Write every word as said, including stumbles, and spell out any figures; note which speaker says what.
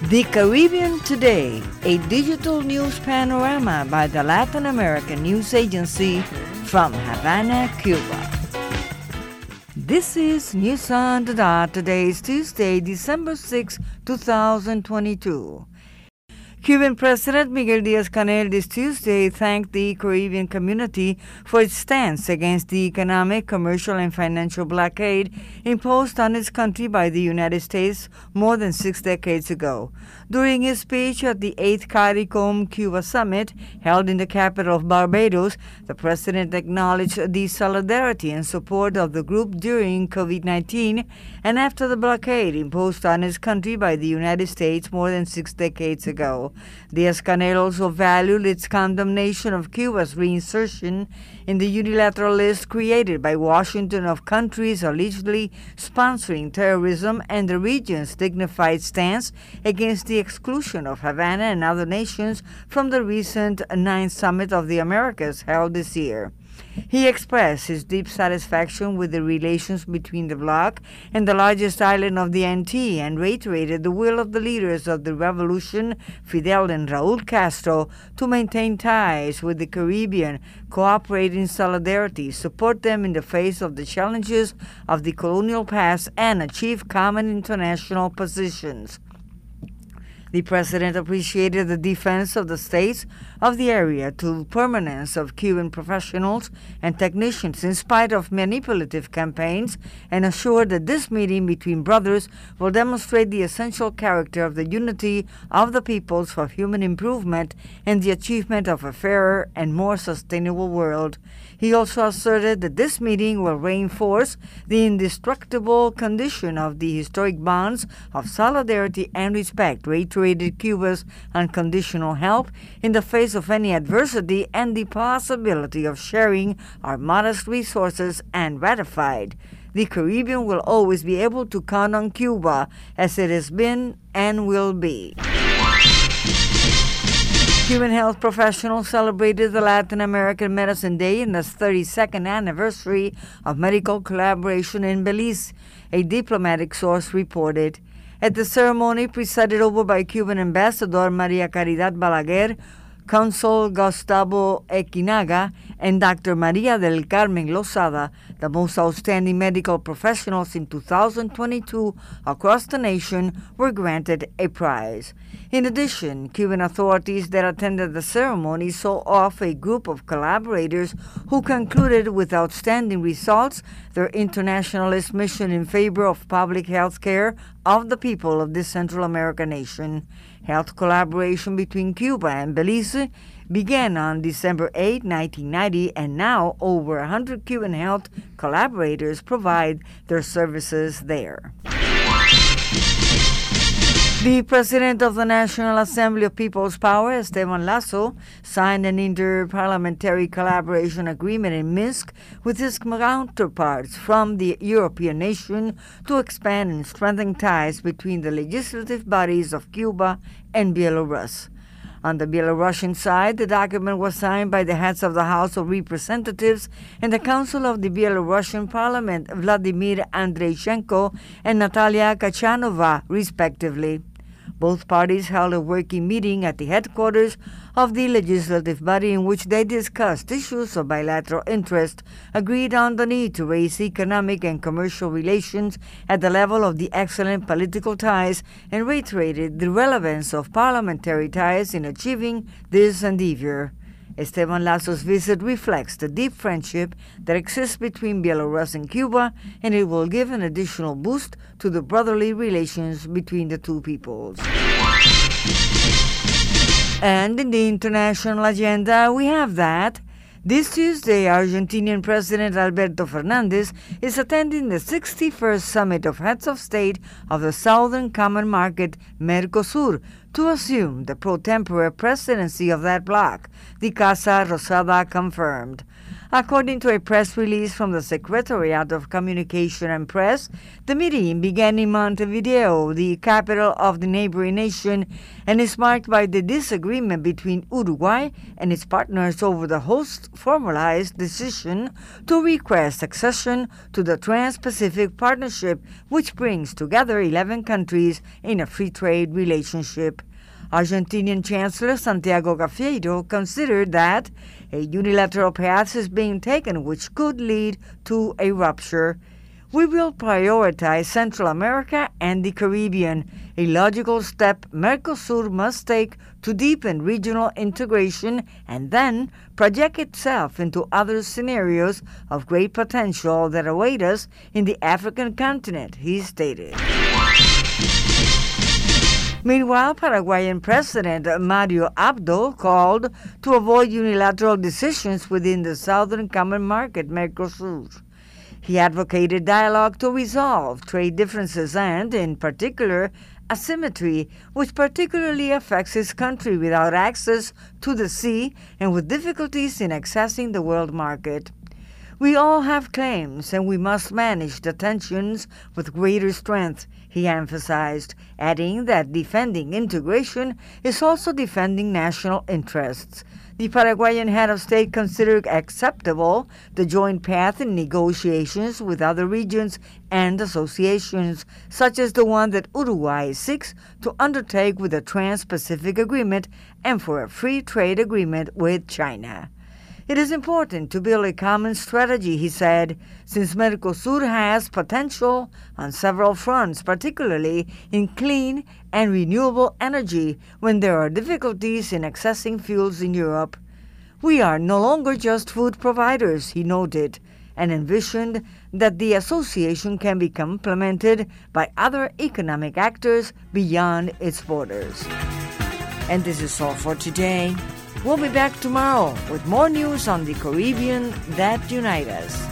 Speaker 1: The Caribbean Today, a digital news panorama by the Latin American News Agency from Havana, Cuba. This is News on the Dot. Today is Tuesday, December sixth, twenty twenty-two. Cuban President Miguel Díaz-Canel this Tuesday thanked the Caribbean community for its stance against the economic, commercial, and financial blockade imposed on its country by the United States more than six decades ago. During his speech at the eighth CARICOM Cuba Summit, held in the capital of Barbados, the president acknowledged the solidarity and support of the group during COVID nineteen and after the blockade imposed on his country by the United States more than six decades ago. Díaz-Canel also valued its condemnation of Cuba's reinsertion in the unilateral list created by Washington of countries allegedly sponsoring terrorism and the region's dignified stance against the exclusion of Havana and other nations from the recent ninth Summit of the Americas held this year. He expressed his deep satisfaction with the relations between the bloc and the largest island of the N T and reiterated the will of the leaders of the revolution, Fidel and Raúl Castro, to maintain ties with the Caribbean, cooperate in solidarity, support them in the face of the challenges of the colonial past, and achieve common international positions. The president appreciated the defense of the states of the area to permanence of Cuban professionals and technicians in spite of manipulative campaigns and assured that this meeting between brothers will demonstrate the essential character of the unity of the peoples for human improvement and the achievement of a fairer and more sustainable world. He also asserted that this meeting will reinforce the indestructible condition of the historic bonds of solidarity and respect, reiterated Cuba's unconditional help in the face of any adversity and the possibility of sharing our modest resources, and ratified the Caribbean will always be able to count on Cuba as it has been and will be. Cuban health professionals celebrated the Latin American Medicine Day and the thirty-second anniversary of medical collaboration in Belize, a diplomatic source reported. At the ceremony presided over by Cuban Ambassador Maria Caridad Balaguer, Consul Gustavo Equinaga, and Doctor Maria del Carmen Lozada, the most outstanding medical professionals in two thousand twenty-two across the nation, were granted a prize. In addition, Cuban authorities that attended the ceremony saw off a group of collaborators who concluded with outstanding results their internationalist mission in favor of public health care of the people of this Central American nation. Health collaboration between Cuba and Belize began on December eighth, nineteen ninety, and now over one hundred Cuban health collaborators provide their services there. The president of the National Assembly of People's Power, Esteban Lasso, signed an inter-parliamentary collaboration agreement in Minsk with his counterparts from the European nation to expand and strengthen ties between the legislative bodies of Cuba and Belarus. On the Belarusian side, the document was signed by the heads of the House of Representatives and the Council of the Belarusian Parliament, Vladimir Andreychenko and Natalia Kachanova, respectively. Both parties held a working meeting at the headquarters of the legislative body in which they discussed issues of bilateral interest, agreed on the need to raise economic and commercial relations at the level of the excellent political ties, and reiterated the relevance of parliamentary ties in achieving this endeavor. Esteban Lasso's visit reflects the deep friendship that exists between Belarus and Cuba, and it will give an additional boost to the brotherly relations between the two peoples. And in the international agenda, we have that this Tuesday, Argentinian President Alberto Fernandez is attending the sixty-first Summit of Heads of State of the Southern Common Market, Mercosur, to assume the pro tempore presidency of that bloc, the Casa Rosada confirmed. According to a press release from the Secretariat of Communication and Press, the meeting began in Montevideo, the capital of the neighboring nation, and is marked by the disagreement between Uruguay and its partners over the host's formalized decision to request accession to the Trans-Pacific Partnership, which brings together eleven countries in a free trade relationship. Argentinian Chancellor Santiago Cafiero considered that a unilateral path is being taken which could lead to a rupture. We will prioritize Central America and the Caribbean, a logical step Mercosur must take to deepen regional integration and then project itself into other scenarios of great potential that await us in the African continent, he stated. Meanwhile, Paraguayan President Mario Abdo called to avoid unilateral decisions within the Southern Common Market, Mercosur. He advocated dialogue to resolve trade differences and, in particular, asymmetry, which particularly affects his country without access to the sea and with difficulties in accessing the world market. We all have claims, and we must manage the tensions with greater strength, he emphasized, adding that defending integration is also defending national interests. The Paraguayan head of state considered acceptable the joint path in negotiations with other regions and associations, such as the one that Uruguay seeks to undertake with the Trans-Pacific Agreement and for a free trade agreement with China. It is important to build a common strategy, he said, since Mercosur has potential on several fronts, particularly in clean and renewable energy when there are difficulties in accessing fuels in Europe. We are no longer just food providers, he noted, and envisioned that the association can be complemented by other economic actors beyond its borders. And this is all for today. We'll be back tomorrow with more news on the Caribbean that unite us.